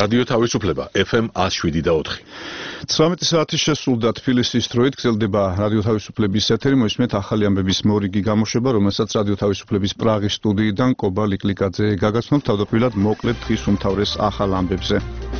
რადიო თავისუფლება FM 107.4. 19 საათი შესრულდა თბილისის დროით გრძელდება რადიო თავისუფლების ეთერი. მოისმენთ ახალი ამბების მორიგი გამოშვება, რომელსაც რადიო თავისუფლების პრაღის სტუდიიდან კობა ლიკლიკაძე გაგაცნობთ. თავდაპირველად მოკლედ დღის უმთავრეს ახალ ამბებზე.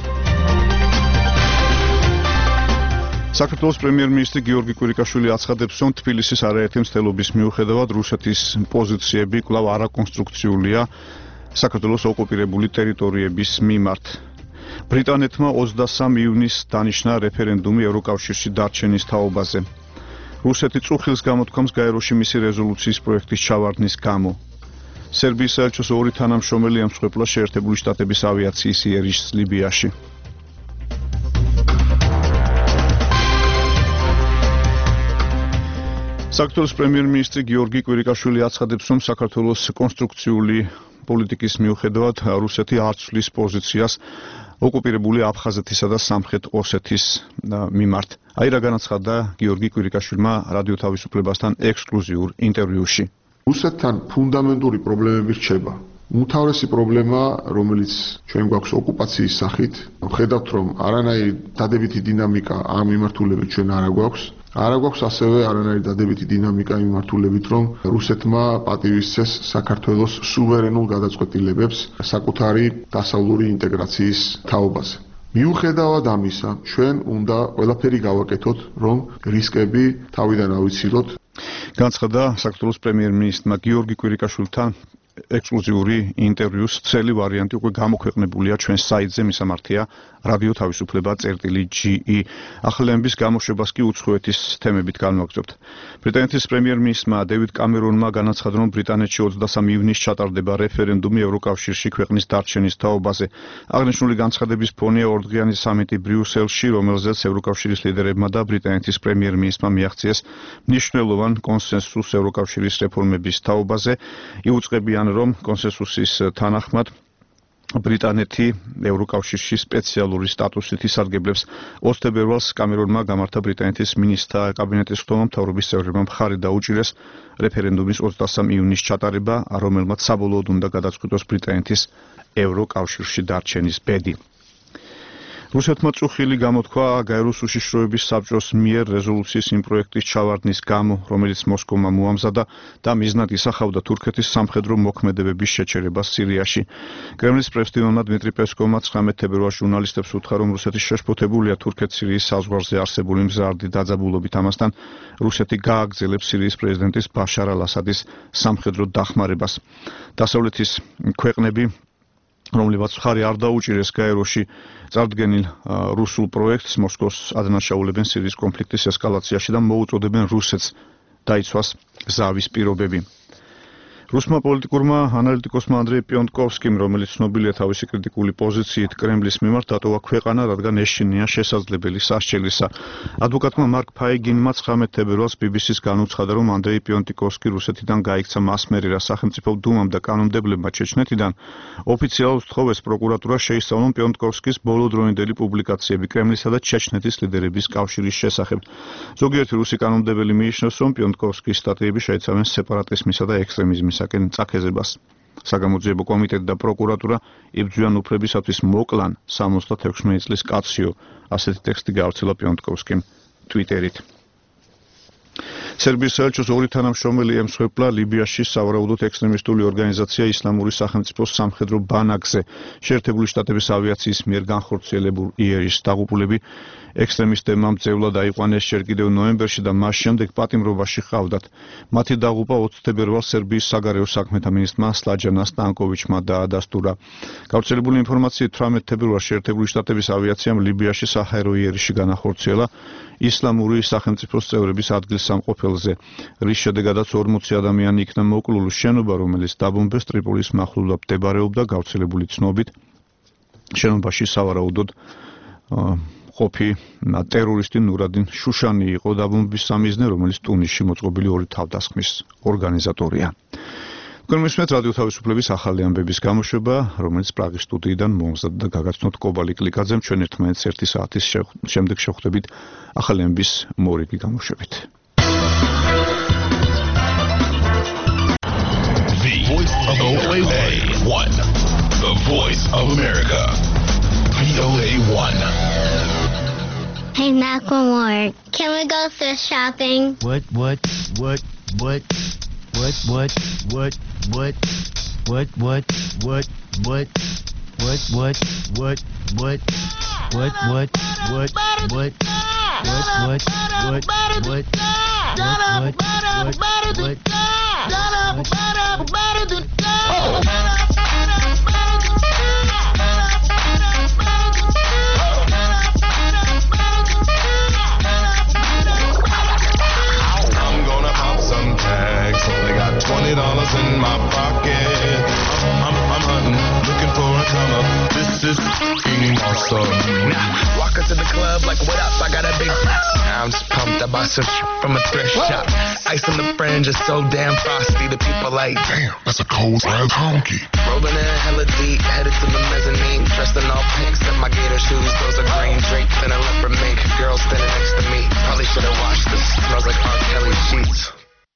საქართველოს პრემიერ-მინისტრი გიორგი კვირიკაშვილი აცხადებს, რომ თბილისის არაერთი მცდელობის მიუხედავად რუსეთის პოზიციები კვლავ არაკონსტრუქციულია საქართველოს ოკუპირებული ტერიტორიების მიმართ. ბრიტანეთმა 23 ივნისს დანიშნა რეფერენდუმი ევროკავშირში დარჩენის თაობაზე. რუსეთი წუხილს გამოთქვამს გაეროში მისი რეზოლუციის პროექტის ჩავარდნის გამო. სერბიის საელჩოს ორი თანამშრომელი ემსხვერპლა შეერთებული შტატების ავიაციის იერიშს ლიბიაში. საქართველოს პრემიერ-მინისტრი გიორგი კვირიკაშვილი აცხადებს, რომ საქართველოს კონსტრუქციული პოლიტიკის მიუხედავად რუსეთი არ ცვლის პოზიციას ოკუპირებული აფხაზეთისა და სამხრეთ ოსეთის მიმართ. აი რა განაცხადა გიორგი კვირიკაშვილმა რადიო თავისუფლებასთან ექსკლუზიურ ინტერვიუში. რუსეთთან ფუნდამენტური პრობლემები რჩება. უმთავრესი პრობლემა, რომელიც ჩვენ გვაქვს ოკუპაციის სახით, ხედავთ, რომ არანაირი დადებითი დინამიკა ამ მიმართულებით ჩვენ არ გვაქვს ასევე არანაირი დადებითი დინამიკა იმ მიმართულებით, რომ რუსეთმა პატივისცეს საქართველოს სუვერენულ გადაწყვეტილებებს საკუთარი დასავლური ინტეგრაციის თაობაზე. მიუხედავად ამისა, ჩვენ უნდა ყველაფერი გავაკეთოთ, რომ რისკები თავიდან ავიცილოთ. განაცხადა საქართველოს პრემიერ-მინისტრმა გიორგი კვირიკაშვილთან ექსკლუზიური ინტერვიუს ცელი ვარიანტი უკვე გამოქვეყნებულია ჩვენ საიტზე, მისამართია რადიო თავისუფლება.ge. ახალი ამბების გამოშვებას კი უცხოეთის თემებით განვაგრძობთ. ბრიტანეთის პრემიერ-მინისტრმა დევიდ კამერონმა განაცხადა, რომ ბრიტანეთში 23 ივნისს ჩატარდება რეფერენდუმი ევროკავშირში ქვეყნის დარჩენის თაობაზე. აღნიშნული განცხადების ფონია ორდღიანი სამიტი ბრიუსელში, რომელზეც ევროკავშირის ლიდერებმა და ბრიტანეთის პრემიერ-მინისტრმა მიაღწიეს მნიშვნელოვან კონსენსუსს ევროკავშირის რეფორმების თაობაზე. იუწყებიან, რომ კონსენსუსის თანახმად ბრიტანეთი ევროკავშირში სპეციალური სტატუსით ისარგებლებს. 20 თებერვალს კამერონმა გამართა ბრიტანეთის მინისტრთა კაბინეტის ხდომა, მთავრობის წევრებმა მხარი დაუჭირეს რეფერენდუმის 23 ივნისს ჩატარება, რომელმაც საბოლოოდ უნდა გადაწყვიტოს ბრიტანეთის ევროკავშირში დარჩენის ბედი. რუსეთმა წუხილი გამოთქვა გაეროს უშიშროების საბჭოს მიერ რეზოლუციის იმ პროექტის ჩავარდნის გამო, რომელიც მოსკოვმა მოამზადა და მიზნად ისახავდა თურქეთის სამხედრო მოქმედებების შეჩერებას სირიაში. კრემლის პრეს-ტიმონმა დმიტრი პესკოვმა 19 თებერვალს ჟურნალისტებს უთხრა, რომ რუსეთი შეშფოთებულია თურქეთ-სირიის საზღვარზე არსებული მზარდი დაძაბულობით. ამასთან რუსეთი გააგრძელებს სირიის პრეზიდენტის ბაშარ ალ-ასადის სამხედრო დახმარებას. დასავლეთის ქვეყნები, რომლებაც მხარი არ დაუჭირეს გაეროში წარდგენილ რუსულ პროექტს, მოსკოვს ადანაშაულებენ სირიის კონფლიქტის ესკალაციაში და მოუწოდებენ რუსეთს დაიცვას ზავის პირობები. რუსმა პოლიტიკურმა ანალიტიკოსმა ანდრეი პიონტკოვსკიმ, რომელიც ცნობილია თავისი კრიტიკული პოზიციით კრემლის მიმართ, დატოვა ქვეყანა, რადგან ეშინია შესაძლებელი სასჯელისა. ადვოკატმა მარკ ფაიგინმა 19 თებერვალს BBC-ს განუცხადა, რომ ანდრეი პიონტკოვსკი რუსეთიდან გაიქცა მასმერირა სახელმწიფო დუმამ და კანონმდებლებმა ჩეჩნეთიდან ოფიციალურ სთხოვეს პროკურატურა შეისწავლონ პიონტკოვსკის ბოლოდროინდელი პუბლიკაციები კრემლისა და ჩეჩნეთის ლიდერების კავშირის შესახებ. ზოგიერთი რუსი კანონმდებელი მიიჩნევს, რომ პიონტკოვსკის სტატიები შეიცავენ სეპარატიზმისა და ექსტრემიზმის წაქეზებას. საგამოძიებო კომიტეტი და პროკურატურა იბრძვიან უფლებისათვის მოკლან 76 წლის კაციო. ასეთი ტექსტი გავრცელა პიონტკოვსკიმ ტვიტერით. სერბიის საელჩოს ორი თანამშრომელი ემსხვერპლა ლიბიაში სავარაუდოდ ექსტრემისტული ორგანიზაცია ისლამური სახელმწიფოს სამხედრო ბანაკზე. შეერთებული შტატების ავიაციის მიერ განხორციელებულ იერიშს დაღუპულები ექსტრემისტებმა მძევლად აიყვანეს ჯერ კიდევ ნოემბერში და მას შემდეგ პატიმრობაში ჰყავდათ. მათი დაღუპვა 20 თებერვალს სერბიის საგარეო საქმეთა მინისტრმა სლაჯანა სტანკოვიჩმა დაადასტურა. გავრცელებული ინფორმაციით 18 თებერვალს შეერთებული შტატების ავიაციამ ლიბიაში საჰაერო იერიში განახორციელა ისლამური სახელმწიფოს წევრების ადგილსამყოფელზე, რის შედეგადაც 40 ადამიანი იქნა მოკლული. შენობა, რომელიც დაბომბეს ტრიპოლის მახლობლად მდებარეობდა, გავრცელებული ცნობით შენობაში სავარაუდოდ ყოფი ტერორისტი ნურადინ შუშანი იყო დაბომბვის სამიზნე, რომელიც ტუნისში მოწყობილი ორი თავდასხმის ორგანიზატორია. გულმისმენთ რადიო თავისუფლების ახალი ამბების გამოშვება, რომელიც პრაღის სტუდიიდან მომზადდა და გაგაცნობთ კობა ლიკლიკაძემ. ჩვენ ერთმანეთს 1 საათის შემდეგ შევხვდებით ახალი ამბების მორიგი გამოშვებით. The Voice of OA1, The Voice of America. VOA1. Hey, Macklemore, can we go thrift shopping? What? Only got $20 in my pocket. I'm hunting, looking for a come up. This is f***ing awesome. Now, walk into the club like, what up? I got a big I'm just pumped. I bought some from a thrift shop. Ice on the fringe is so damn frosty. The people like, Damn, that's a cold ass honky. rolling in hella deep, headed to the mezzanine. Dressed in all pink, set my gator shoes. Those are green drapes and a leopard mink. Girl standing next to me. Probably should have washed this. Smells like R. Kelly sheets.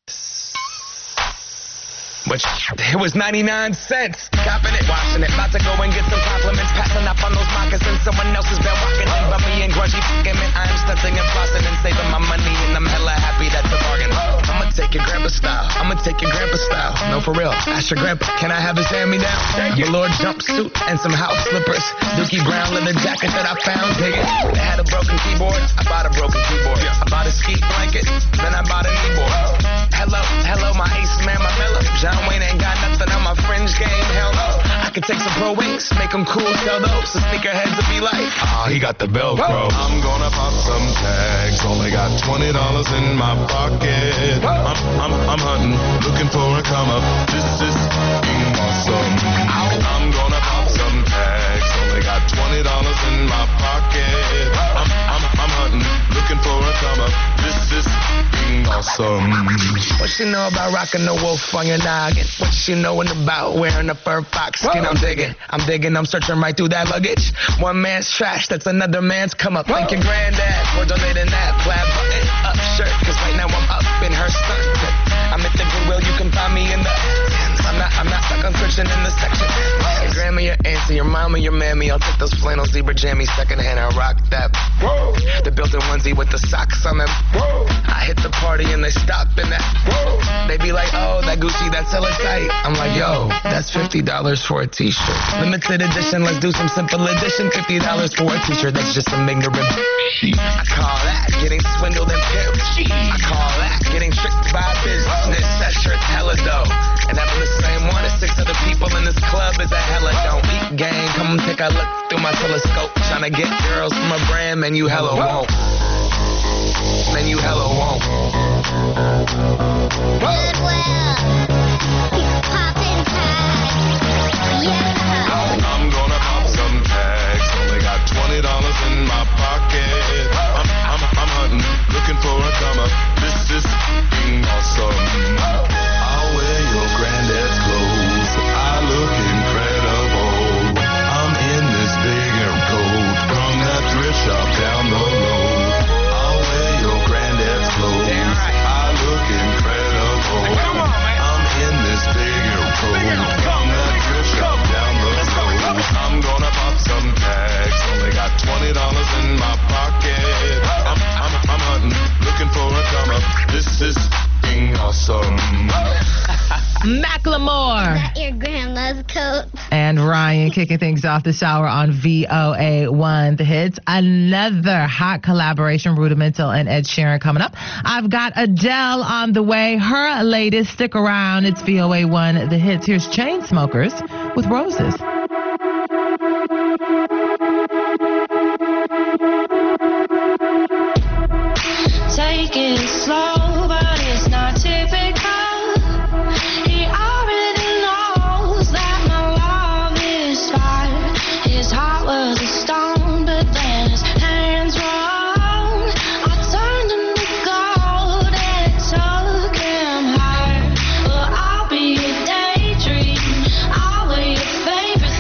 But it was 99 cents. Copping it, washing it. About to go and get some compliments. Passing up on those moccasins. Someone else has been walking in. But me and grungy f***ing man. I am stunting and flossing and saving my money. And I'm hella happy that's a bargain. I'ma take your grandpa style. I'ma take your grandpa style. No, for real. Ask your grandpa. Can I have his hand-me-down? Velour jumpsuit and some house slippers. Dookie brown leather jacket that I found. Dig it. They had a broken keyboard. I bought a broken keyboard. I bought a ski blanket. Then I bought a kneeboard. Hello, my ace man, my mellow. John Wayne ain't got nothing on my fringe game, hell no. I could take some pro wings, make them cool, sell those. The sneakerheads will be like, He got the Velcro. I'm gonna pop some tags. Only got $20 in my pocket. I'm hunting, looking for a come up. This is f***ing awesome. I'm gonna pop some tags. Only got $20 in my pocket. I'm hunting, looking for a come up. This is f***ing awesome. what you know about rocking the wolf on your noggin? What you knowin' about wearing a fur fox skin? I'm digging, I'm searching right through that luggage. One man's trash, that's another man's come up. Thank your granddad for donating that plaid button up shirt. Cause right now I'm up in her skirt. I'm at the Goodwill, you can find me in the I'm not stuck on searching in the section. Your grandma, your auntie, your mama, your mammy. I'll take those flannel zebra jammies secondhand. I rock that. The built-in onesie with the socks on them. I hit the party and they stop in that. They be like, oh, that Gucci, that's hella tight. I'm like, yo, that's $50 for a t-shirt. Limited edition, let's do some simple edition. $50 for a t-shirt, that's just some ignorant. I call that getting swindled and pimped. I call that getting tricked by business. That shirt's hella dope. And having the same one as 6 other people in this club is a hella don't eat gang. Come take a look through my telescope. Tryna get girls from a brand, man, you hella won't. Man, you hella won't. Goodwill. Poppin' tags. Yeah. I'm gonna pop some tags. Only got $20 in my pocket. I'm hunting, looking for a come up. This is f***ing awesome. I'll wear your granddad's clothes. I look incredible. I'm in this big aircoat from that thrift shop down the road. I'll wear your granddad's clothes. I look incredible. I'm in this big aircoat from that thrift shop down the road. I'm gonna pop some tags. Only got $20 in my pocket. I'm hunting, looking for a come up. This is f***ing awesome. Macklemore Is that your grandma's coat? and Ryan kicking things off this hour on VOA1 The Hits. Another hot collaboration, Rudimental and Ed Sheeran coming up. I've got Adele on the way. Her latest, stick around. It's VOA1 The Hits. Here's Chainsmokers with Roses. Take it slow, but it's not typical. He already knows that my love is fire. His heart was a stone, but then his hands were on. I turned him to gold and took him higher. Well, I'll be a daydream. I'll wear your favorite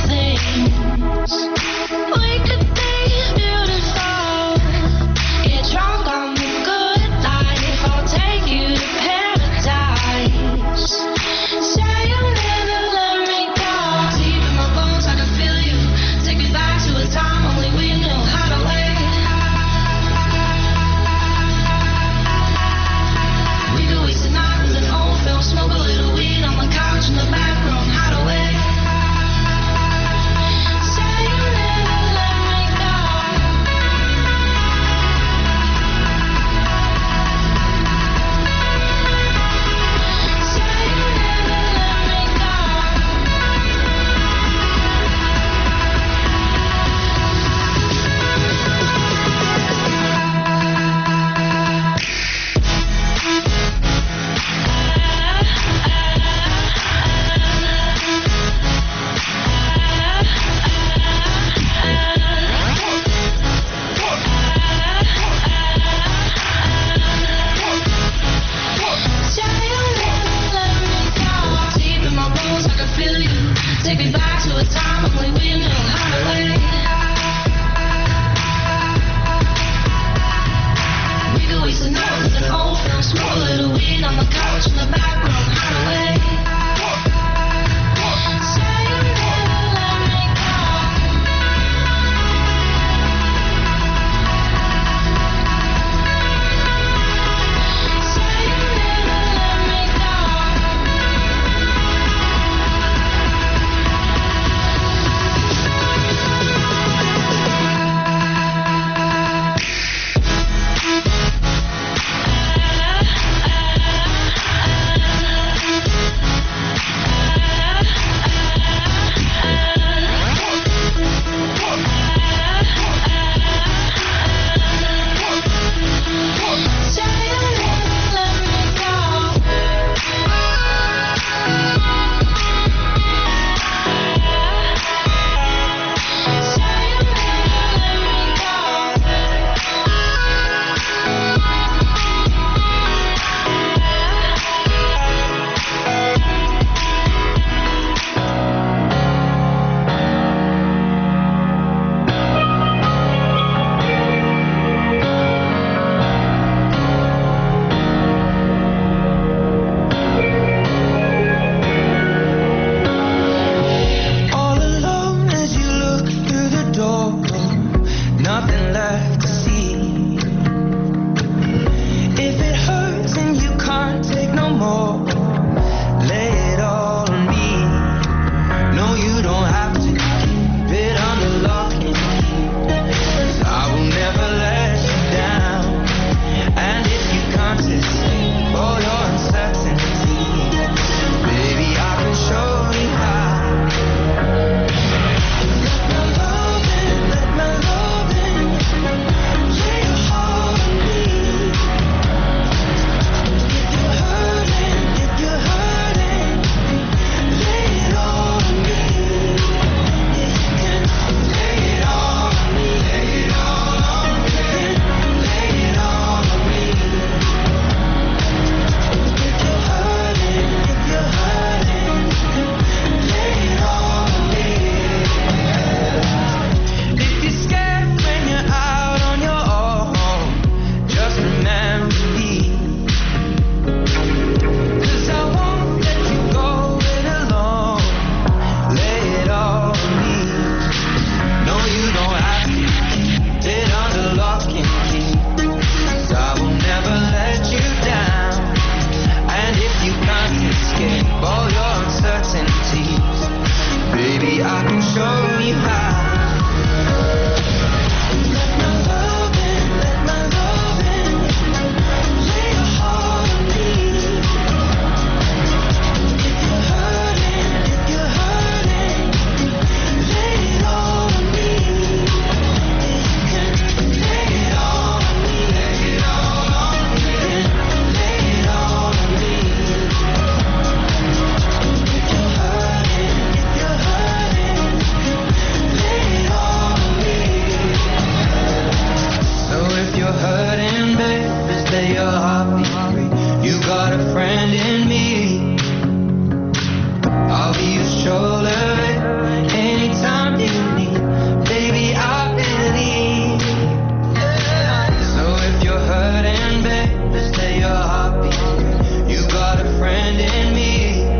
shoulder. Anytime you need, baby, I believe. So if you're hurting, babe, just let your heart beat. You got a friend in me.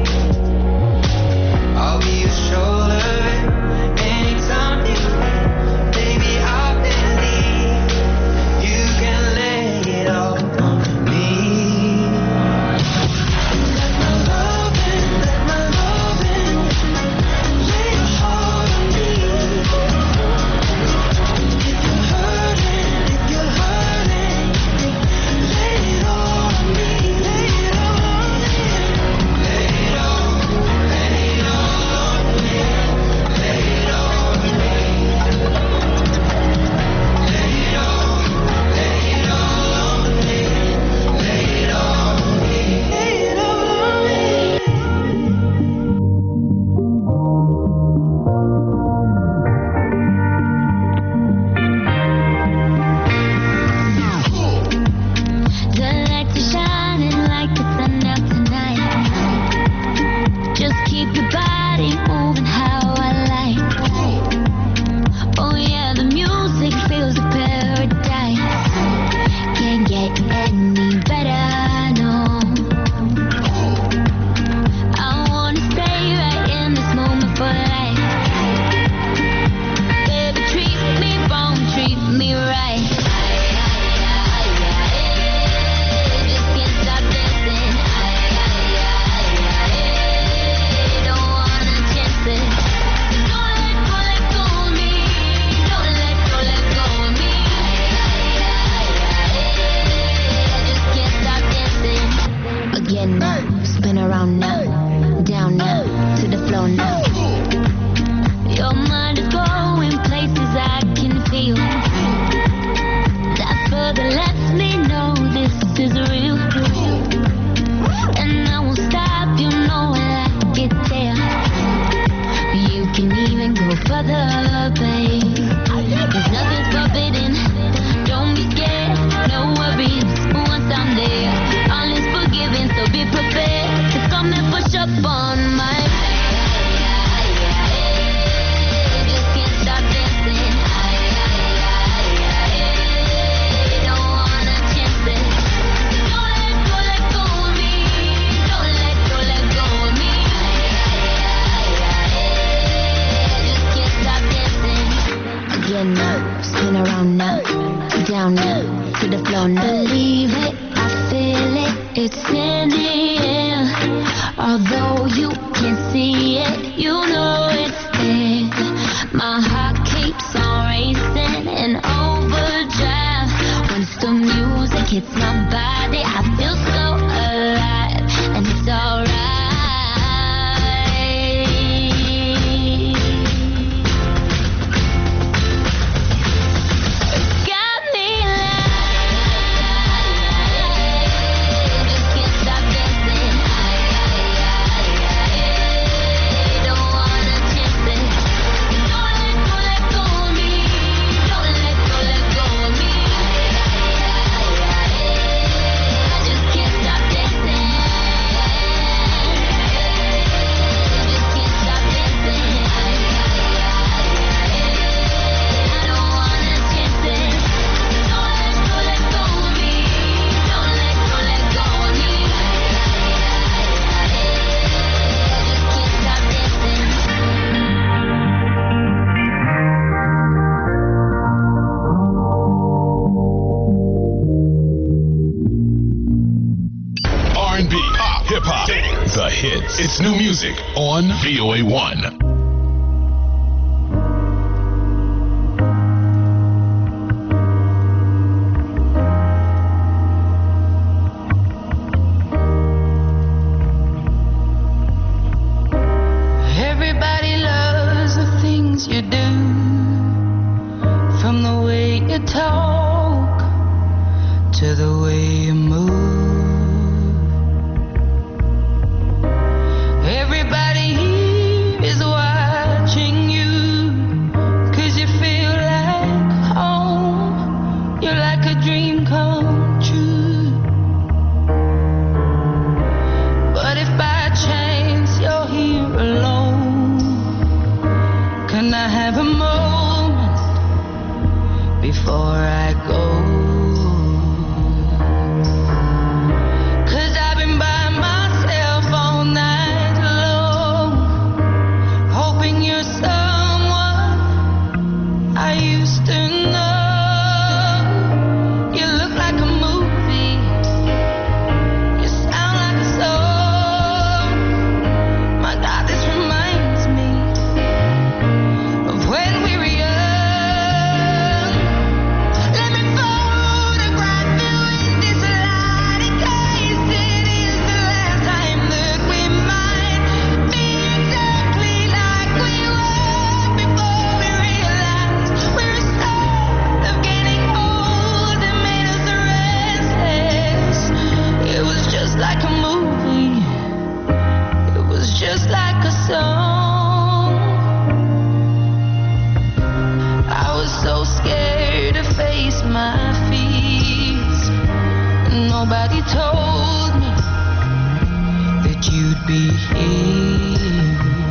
I'll be your shoulder. Anytime you need, baby, I believe. You can lay it all on me. Let my love in, let my love in. Lay your heart on me. If you're hurting, lay it all on me. Lay it all on me. Lay it all, lay it all on me. Lay it all on me. Lay it all, lay it all on me. Lay it all on me. Lay it all on me. The lights are shining like the sun out tonight. Just keep your body moving how I like. Oh yeah, the music feels like paradise. Can't get any better, no. I wanna stay right in this moment for life. Baby, treat me wrong, treat me right. Just can't stop dancing. Don't wanna chance it. Don't let go of me. Don't let go of me. Just can't stop dancing. Again now, spin around now, down now, to the floor now. Your mind is going places I can feel. That further lets me know this is real. And I won't stop, you know I like it there. You can even go further, babe. 'Cause nothing's forbidden. Don't be scared, no worries. Once I'm there, all is forgiven. So be prepared to come and push up on my. Just can't stop dancing. Don't wanna chance it. Don't let go of me. Don't let go of me. Just can't stop dancing. Again now, spin around now, down now, to the floor now. Believe it, I feel it, it's in the air. Although you can't see it, you know it's there. My heart keeps on racing in overdrive. Once the music hits my body, I feel so alive, and it's alright. Got me like, just can't stop dancing. Don't wanna chance it. Don't let go of me. Don't let go of me. I just can't stop dancing. Just can't stop dancing. I don't wanna chance it. Don't let go of me. Don't let go of me. I just can't stop dancing. R&B, pop, hip hop, the hits. It's new music on VOA1. Everybody loves the things you do, from the way you talk to the way you move. Everybody here is watching you, 'cause you feel like home. You're like a dream come true. But if by chance you're here alone, song. I was so scared to face my fears. Nobody told me that you'd be here.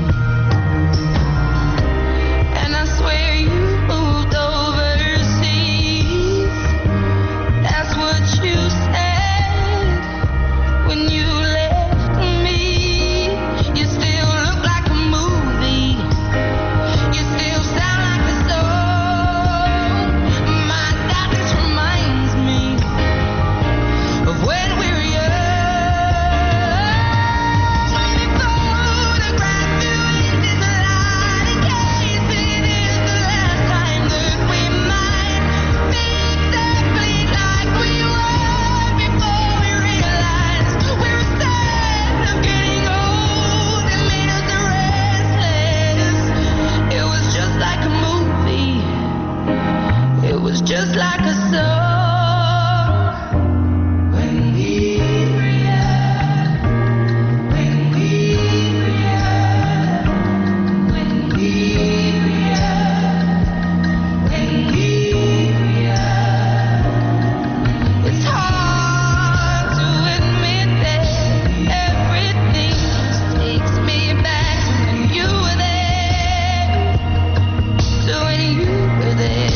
And I swear you moved overseas. That's what you said when you left me. You still look like a movie. You still sound like a song. My God, this reminds me of when we were young. Just like a song when we were young, when we were young, when we were young, when we were young. It's hard to admit that everything takes me back to when you were there, to when you were there.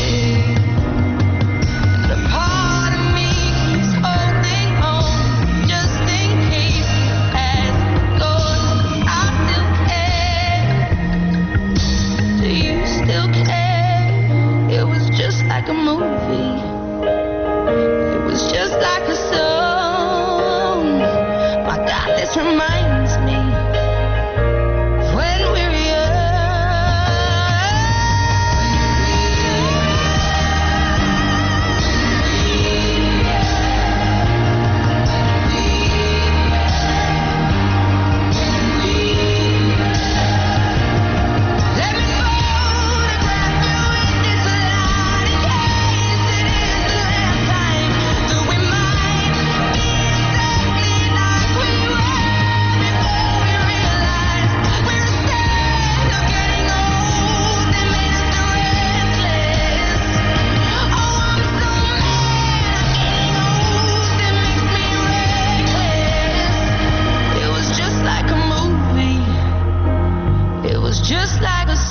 Like a movie, it was just like a song. My God, this reminds me of when we were just like a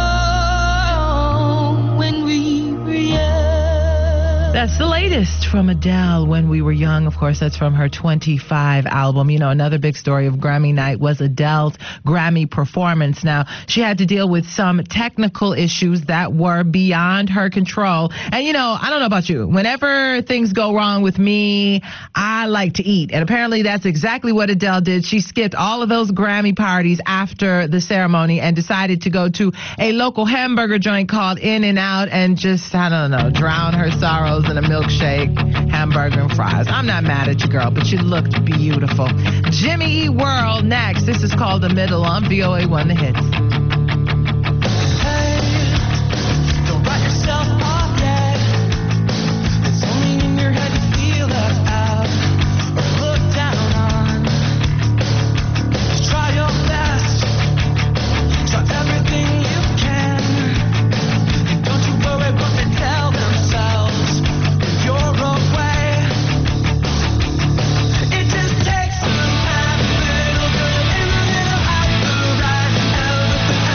song when we were young. That's the latest from Adele, When We Were Young. Of course, that's from her 25 album. You know, another big story of Grammy night was Adele's Grammy performance. Now, she had to deal with some technical issues that were beyond her control. And, you know, I don't know about you. Whenever things go wrong with me, I like to eat. And apparently that's exactly what Adele did. She skipped all of those Grammy parties after the ceremony and decided to go to a local hamburger joint called In-N-Out and just, I don't know, drown her sorrows in a milkshake, hamburger, and fries. I'm not mad at you, girl, but you looked beautiful. Jimmy E. World next. This is called The Middle on VOA1 The Hits. Don't write yourself off yet. It's only in your head you feel left out or looked down on. Just try your best. Try everything you can. And don't you worry what they tell themselves. If you're away, it just takes some time. A little good in the middle, out the right, out the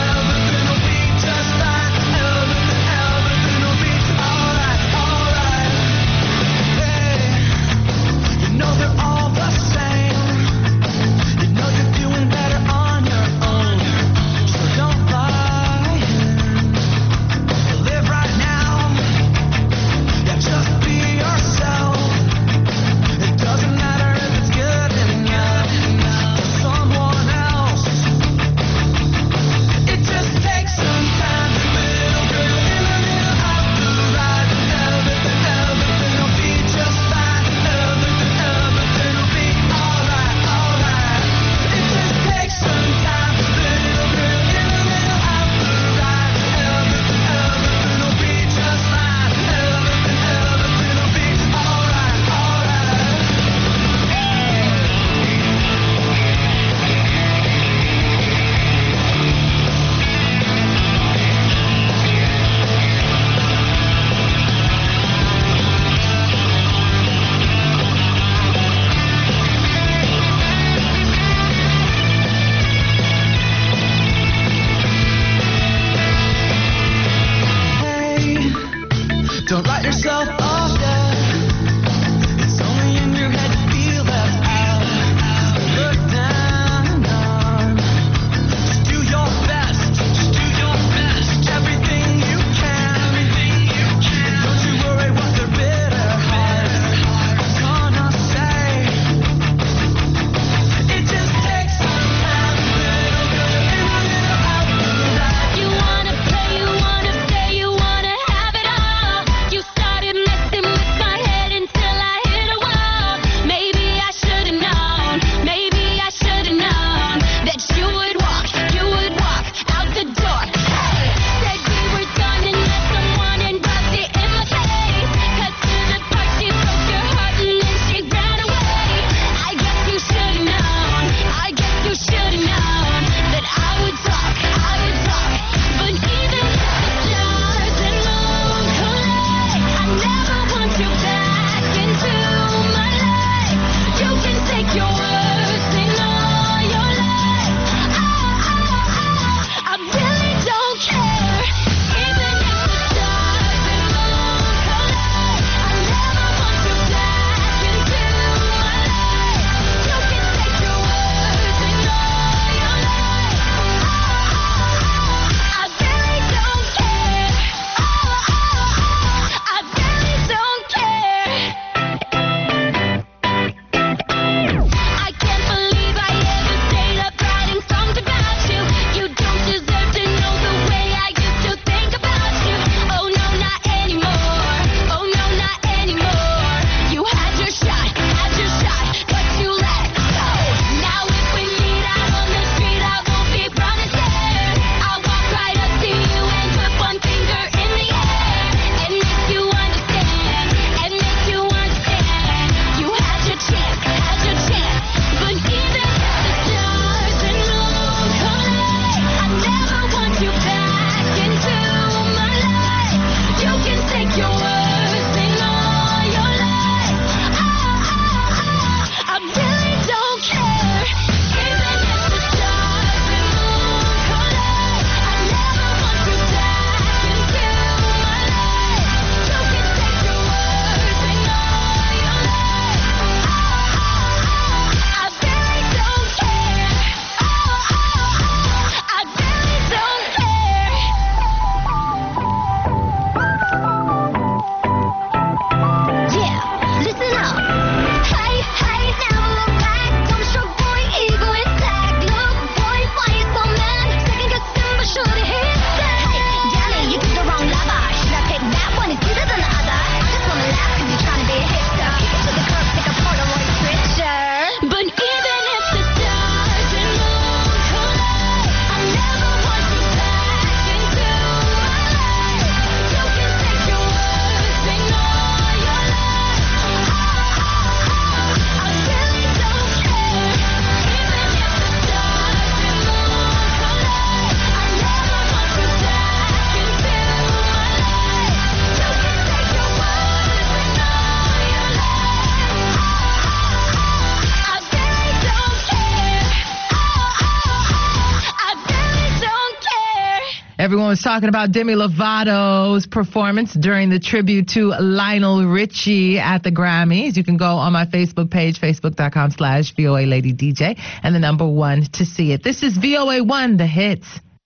Everyone was talking about Demi Lovato's performance during the tribute to Lionel Richie at the Grammys. You can go on my Facebook page, facebook.com/VOA Lady DJ, and the number 1 to see it. This is VOA 1, the hits.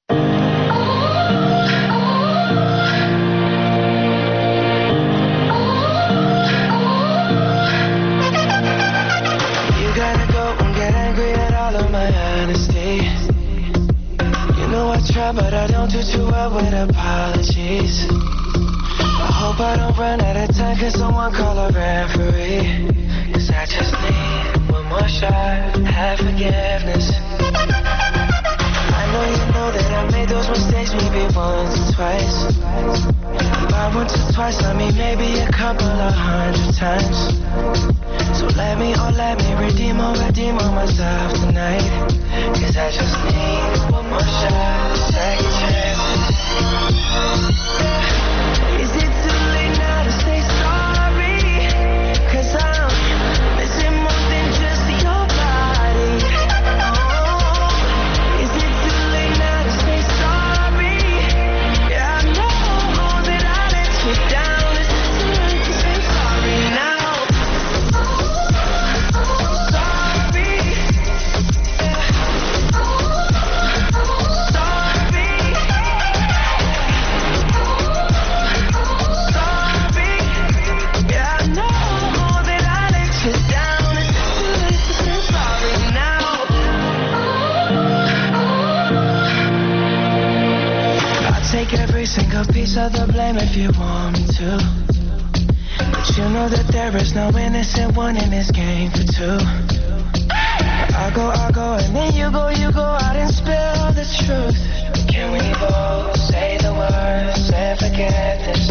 But I don't do too well with apologies. I hope I don't run out of time. Can someone call a referee? Cause I just need one more shot. Have forgiveness. I know that I made those mistakes maybe once or twice. By once or twice, I mean maybe a couple of 100 times. So let me redeem on myself tonight. Cause I just need one more shot, second chance. Is it too late now to say sorry? Cause I'm missing more than just your body. Oh, is it too late now to say sorry? Yeah, I know that I let you down. Is it too late to say sorry now? Take every single piece of the blame if you want me to. But you know that there is no innocent one in this game for two. I go, and then you go out and spill the truth. Can we both say the words and forget this?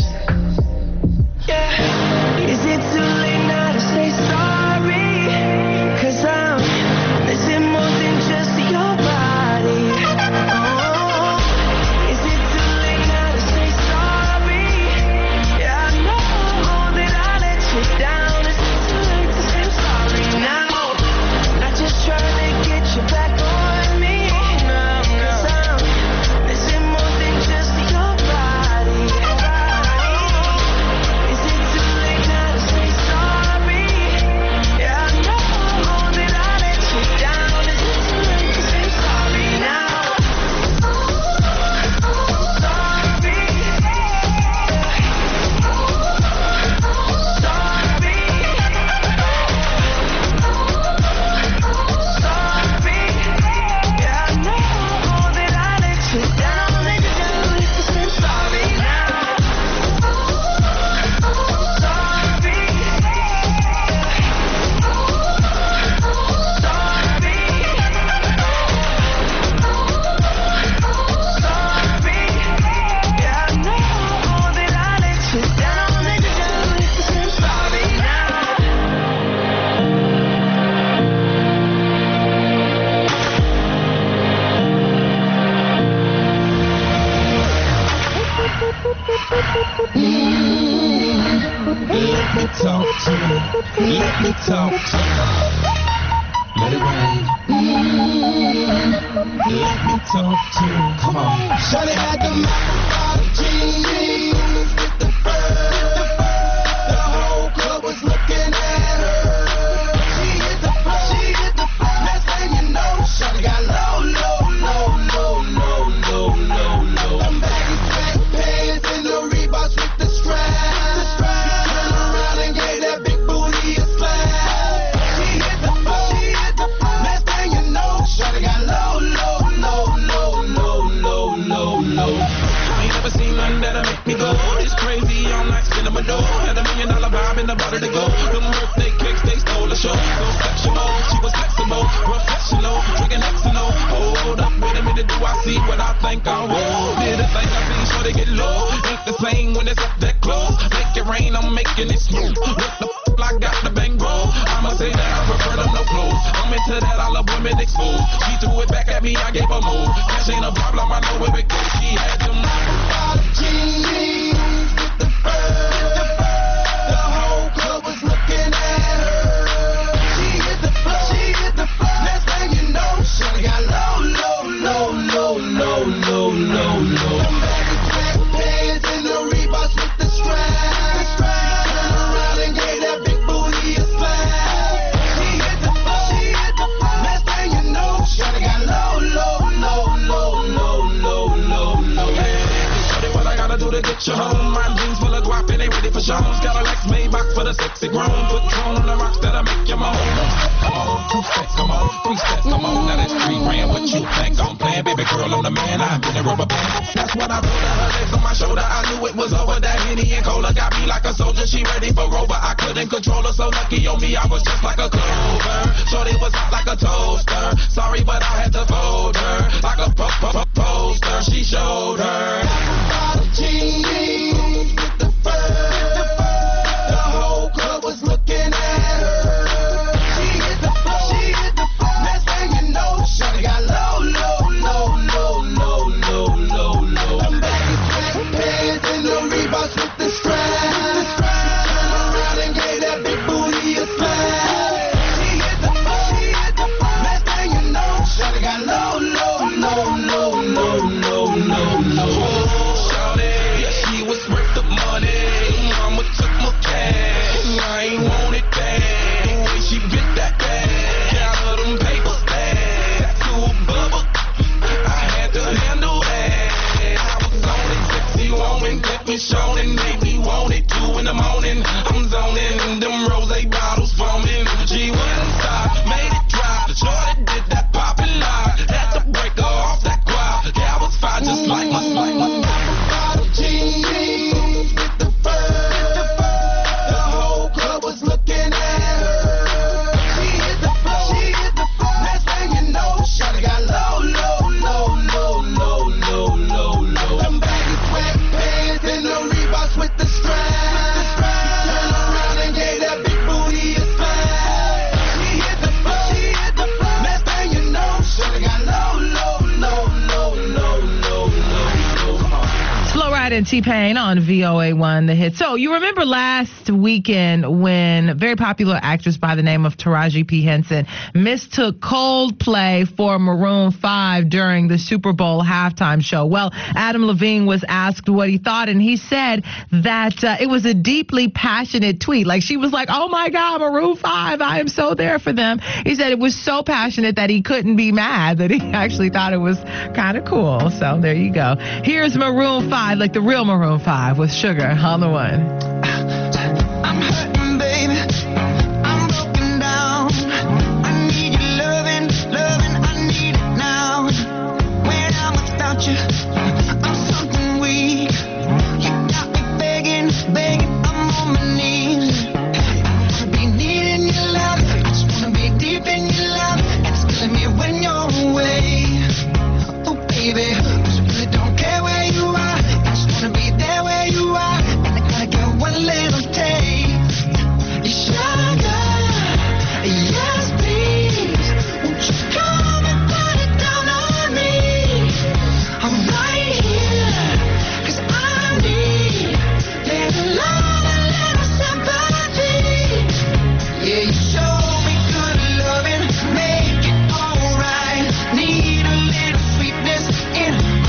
Yeah. Is it too late now to say sorry? Cause I'm missing more than just your body. Oh, is it too late now to say sorry? Yeah, I know that I let you down. Is it too late to say sorry now? Not just trying to get you back on me. Cause I'm missing more than just your body. Is it too late now to say sorry? Yeah, I know that I let you down. Is it too late to say sorry now? Let me talk to you. Let me talk to you. Let it rain. Let me talk to you. Come on. Shawty had the Maserati jeans with the fur. The whole club was looking at her. She hit the floor. Next thing you know, Shawty got low. Them baggy sweatpants and the Reeboks with the straps. Turn around and gave that big booty a slap. She hit the floor. Next thing you know, Shawty got low. I ain't never seen nothing that'll make me go. It's crazy all night, spinning my dough. Had $1 million vibe in the bottle to go. Them birthday cakes, they stole the show. So sexual, she was flexible, professional, drinking Xanol. Hold up, wait a minute, do I see what I think I will? Did a thing I see, sure they get low. Ain't the same when it's up that close. Make it rain, I'm making it smooth. What the I got the bang roll. I'ma say that I prefer them no clothes. I'm into that, I love women exposed. She threw it back at me, I gave her more. Cash ain't a problem, I know where it goes. She had them jeans with the fur. The whole club was looking at her. She hit the floor. Next thing you know, she got low. low, low. Them baggy sweatpants and the Reeboks with the straps. Turn around and gave that big booty a slap. She hit the floor. Next thing you know, shawty got low, low, low, low, low, low, low, low. Shawty, what I gotta do to get you home? My jeans full of guap and they ready for shows. Got a Lex Maybach for the sexy grown. Put Tron on the rocks that'll make you moan. Come on, 2 steps, come on, 3 steps, come on. Now that's 3 grand. What you think I'm playing? Baby girl, I'm the man. I've been a rubber band. That's what I told her. Her legs on my shoulder. I knew it was over. That Henny and Cola got me like a soldier. She ready for Rover. I couldn't control her. So lucky on me, I was just like a clover. Shorty was hot like a toaster. Sorry, but I had to fold her like a poster. She showed her. Jeans with the fur. The whole club was looking at her. She hit the floor. Next thing you know, shawty got low, low, low, low, low, low, low, low. Them baggy sweatpants and the Reeboks with the straps. Turn around and gave that big booty a slap. She hit the floor. Next thing you know, shawty got low, low, low, low, low, low, low, low. I ain't want it bad. The way she bit that bag. Got her them papers bad. That's to a bubble. I had to handle that. I was on it, sexy woman. Kept me showing and made me want it. 2 in the morning, I'm zoning. And them rose bottles foaming. She wouldn't stop, made it drop. Shorty did that poppin' lock. Had to break her off that quad. Yeah, I was fine just like my bottle jeans with the fur. Looking at her, she hit the floor. Next thing you know, shawty got low, low, low, low, low, low, low, low. Them baggy sweatpants and the Reeboks with the straps. Turn around and gave that big booty a slap. She hit the floor. Next thing you know, shawty got low, low, low, low, low, low, low, low. Slow Ride and T-Pain on VOA1 The Hit. So you remember last weekend when very popular actress by the name of Taraji P. Henson mistook Coldplay for Maroon 5 during the Super Bowl halftime show. Well, Adam Levine was asked what he thought, and he said that it was a deeply passionate tweet. Like, she was like, oh my God, Maroon 5, I am so there for them. He said it was so passionate that he couldn't be mad, that he actually thought it was kind of cool. So there you go. Here's Maroon 5, like the real Maroon 5 with Sugar on the one. I'm hurting, baby. I'm broken down. I need your loving, I need it now. When I'm without you, I'm something weak. You got me begging, I'm on my knees. I wanna be needing your love. I just wanna be deep in your love. And it's killing me when you're away. Oh, baby, 'cause I really don't care where you are. I just wanna be there where you are. And I gotta get one little taste. Yes, please. Won't you come and put it down on me? I'm right here, 'cause I need little love and little sympathy. Yeah, you show me good loving, make it alright. Need a little sweetness in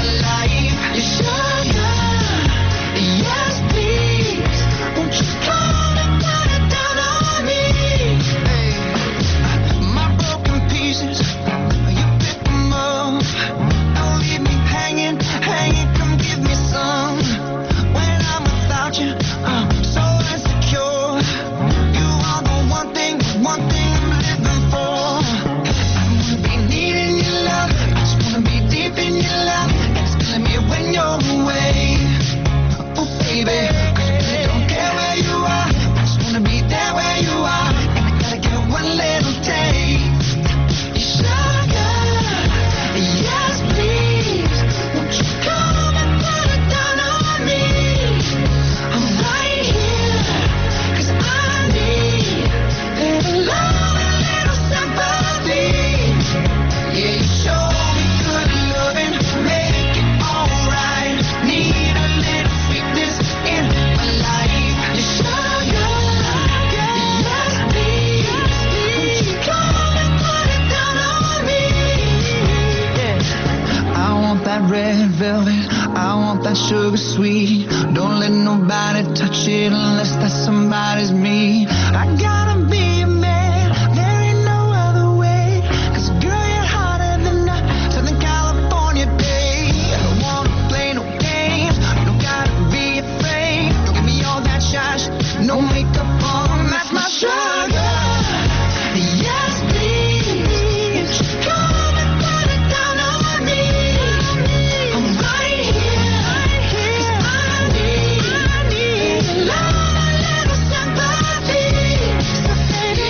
that red velvet. I want that sugar sweet. Don't let nobody touch it unless that somebody's me. I gotta be a man, there ain't no other way. 'Cause girl, you're hotter than a Southern California day. I don't wanna play no games, you don't gotta be afraid. Don't give me all that shy, no makeup on, that's my sugar. Yes, please, come and put it down on me. I'm right here, 'cause I need love, a little sympathy. So baby,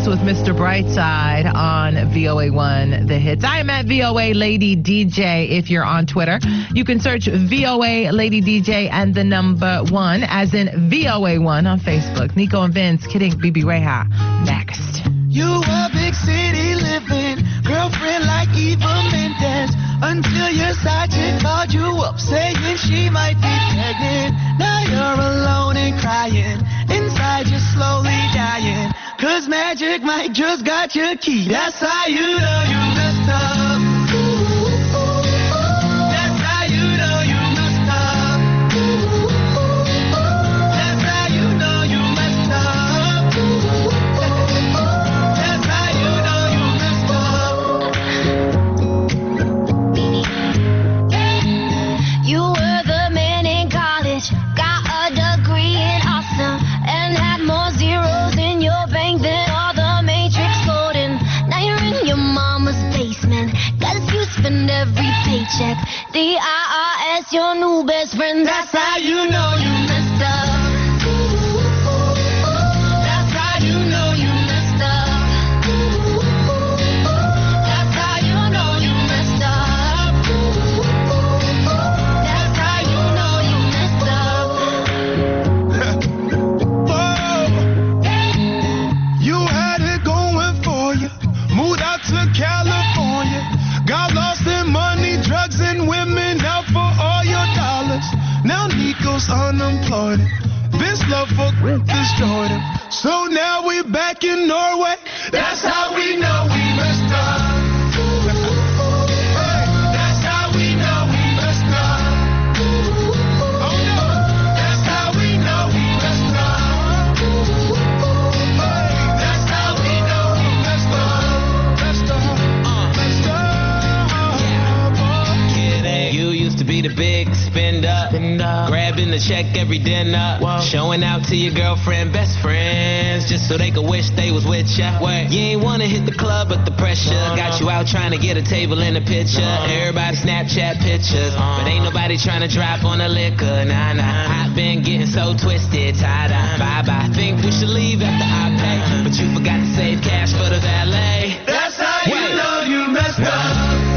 Davis with Mr. Brightside on VOA1 The Hits. I am at VOA Lady DJ if you're on Twitter. You can search VOA Lady DJ and the number 1 as in VOA1 on Facebook. Nico and Vince kidding BB Reha next. You a big city living girlfriend like Eva Mendes until your side chick called you up saying she might be pregnant. Now you're alone and crying. Inside you're slowly dying. 'Cause Magic Mike just got your key. That's how you know you messed up. That's how you know you messed up. That's how you know you messed up. That's how you know you messed up. You were the man in college, got a degree in awesome, and had more zeros in your bank than all the Matrix coding. Now you're in your mama's basement, 'cause you spend every paycheck. The IRS, your new best friend. That's how you know you messed up. That's how you know you messed up. That's how you know you messed up. That's how you know you messed up. You had it going for you. Moved out to California. Got lost in money, drugs, and women out for all your dollars. Now Nico's unemployed. This love for destroyed him. So now we're back in Norway. That's how we know we messed up. Hey, that's how we know we messed up. Oh no, that's how we know we messed up. Hey, that's how we know we messed up. Messed up, messed up. You used to be the big spender, grabbing the check every dinner, showing out to your girlfriend, best friends, just so they could wish they was with ya. You ain't wanna hit the club, but the pressure got you out trying to get a table in the picture. Everybody Snapchat pictures, but ain't nobody trying to drop on the liquor. Nah, I've been getting so twisted, tied up. Bye. Think we should leave after I pay, but you forgot to save cash for the valet. That's how you know you messed up.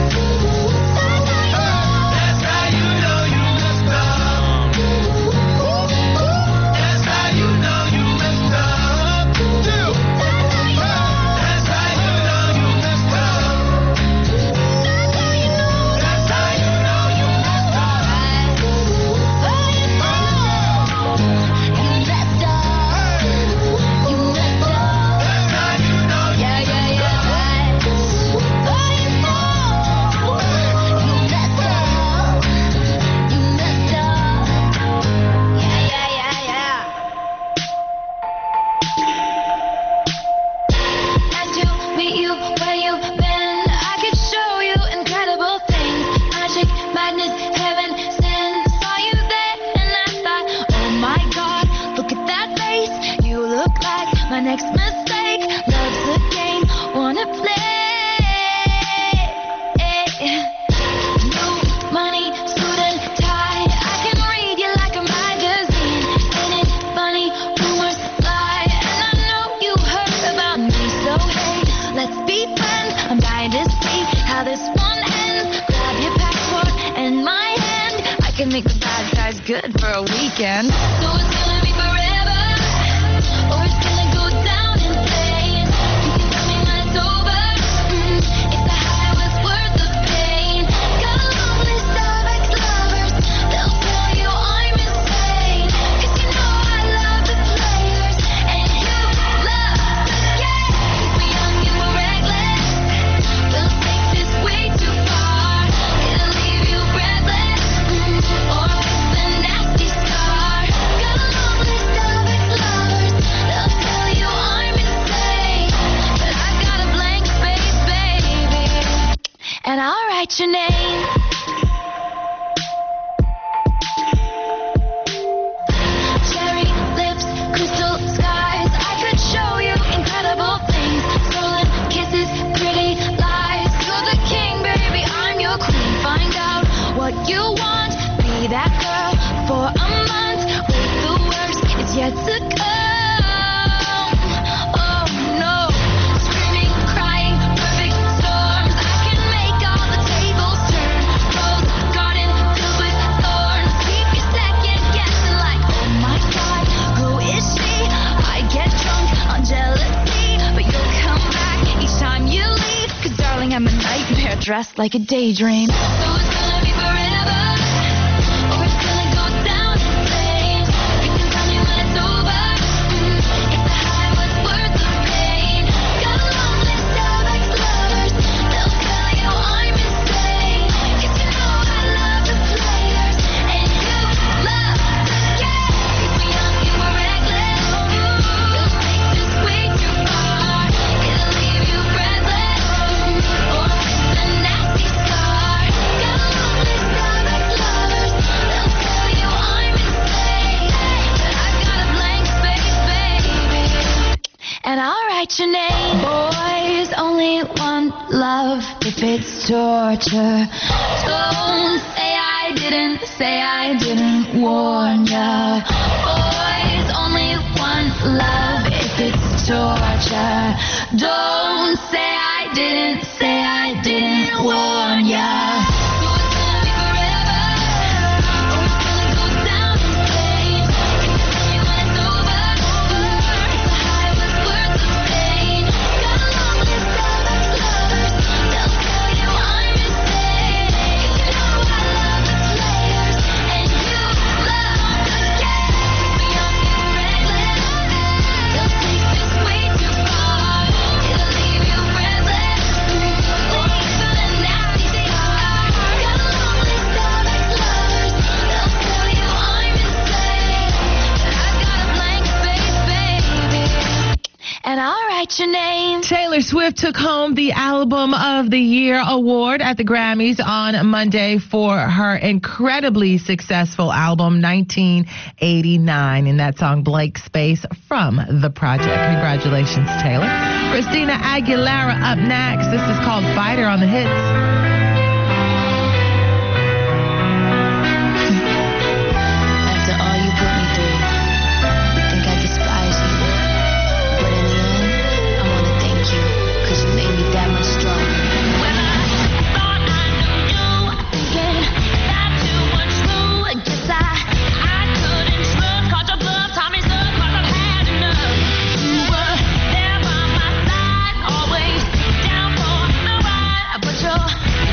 Good for a weekend. So it's gonna be forever, or it's gonna go down in flames. You can tell me when it's over, if the high was worth the pain. Got a long list of ex-lovers, they'll tell you I'm insane. 'Cause you know I love the players, and you love the game. We're young and we're reckless, we'll take this way too far. It'll leave you breathless, or nasty scar. Got a long list of ex-lovers, they'll tell you I'm insane. But I got a blank space, baby, and I'll write your name. Cherry lips, crystal skies, I could show you incredible things. Stolen kisses, pretty lies. You're the king, baby, I'm your queen. Find out what you want, be that girl for a month. Wait, the worst is yet to come. Oh no, dressed like a daydream. So it's gonna be forever, or it's gonna go down in flames. You can tell me when it's over. If the high was worth the pain. Got a long list of ex-lovers. They'll tell you I'm insane. 'Cause you know I love the players, and you love the game. You were young, you were reckless. Those places way too far. It'll leave you breathless, or it's a nasty scar. Got a long list of ex-lovers. They'll tell you I'm insane, but I got a blank space, baby, and I'll write your name. Boys only want love if it's torture. Don't say I didn't warn ya. Boys only want love if it's torture. Don't say I didn't warn ya. So it's gonna be forever, or it's gonna go down in flames. You can tell me when it's over. If the high was worth the pain. Got a long list of ex-lovers. They'll tell you I'm insane. 'Cause you know I love the players, and you love the game. You were young, you were reckless. They'll take this way too far. It'll leave you breathless, or even a nasty scar. Got a long list of ex-lovers. They'll tell you I'm insane, but I got a blank space, baby, and I'll write your name. Taylor Swift took home the Album of the Year award at the Grammys on Monday for her incredibly successful album 1989, and that song Blank Space from The Project. Congratulations, Taylor. Christina Aguilera up next. This is called Fighter on the Hits. After all you put me through, you think I despise you. But in the end, I wanna thank you, 'cause you made me that much stronger. When I thought I knew you, thinking that too much through. I guess I couldn't trust, caught your bluff, taught me stuff, 'cause I've had enough. You were there by my side, always down for the ride, but your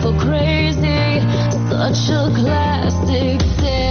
crazy, such a classic day.